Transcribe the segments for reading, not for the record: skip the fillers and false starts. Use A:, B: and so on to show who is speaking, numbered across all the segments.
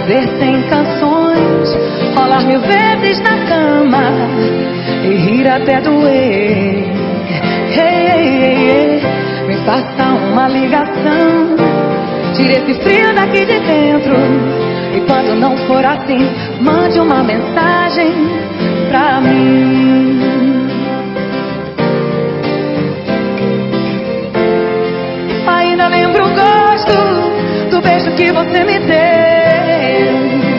A: viver sem canções, rolar 1000 vezes na cama e rir até doer. Hey, hey, hey, hey. Me faça uma ligação, tire esse frio daqui de dentro. E quando não for assim, mande uma mensagem pra mim. Ainda lembro o gosto do beijo que você me deu.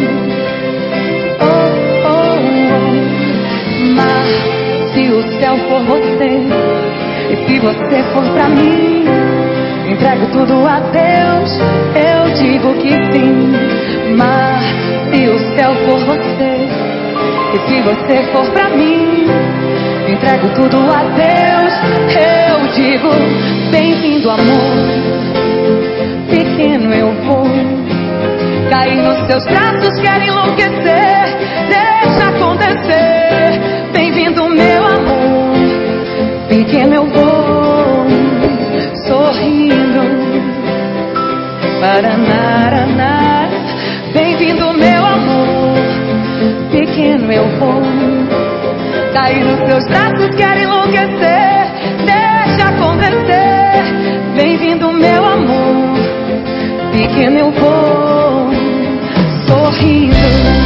A: Oh, oh, oh. Mas se o céu for você, e se você for pra mim, entrego tudo a Deus, eu digo que sim. Mas se o céu for você, e se você for pra mim, entrego tudo a Deus, eu digo: bem-vindo, amor. Pequeno eu vou cair nos seus braços, quero enlouquecer, deixa acontecer. Bem-vindo, meu amor. Pequeno eu vou sorrindo. Paranaraná. Bem-vindo, meu amor. Pequeno eu vou cair nos seus braços, quero enlouquecer, deixa acontecer. Bem-vindo, meu amor. Pequeno eu vou sorrindo.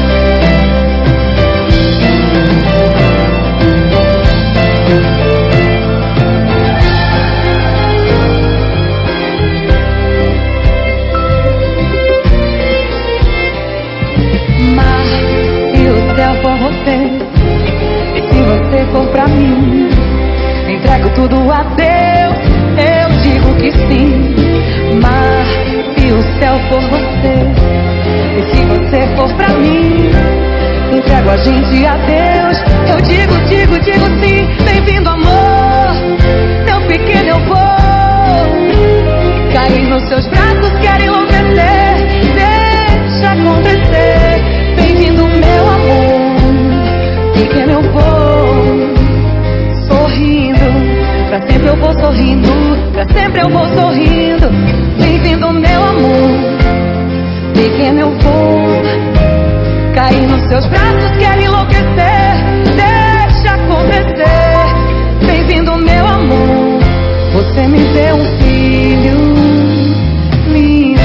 A: For você, e se você for pra mim, entrego tudo a Deus, eu digo que sim. Mas se o céu for você, e se você for pra mim, entrego a gente a Deus, eu digo sim. Bem-vindo, amor. Tão pequeno eu vou cair nos seus braços, quero enlouquecer, deixa acontecer. Bem-vindo, meu amor. Pequeno eu vou sorrindo, pra sempre eu vou sorrindo, pra sempre eu vou sorrindo. Bem-vindo, meu amor. Pequeno eu vou cair nos seus braços, quero enlouquecer, deixa acontecer. Bem-vindo, meu amor. Você me deu um filho lindo.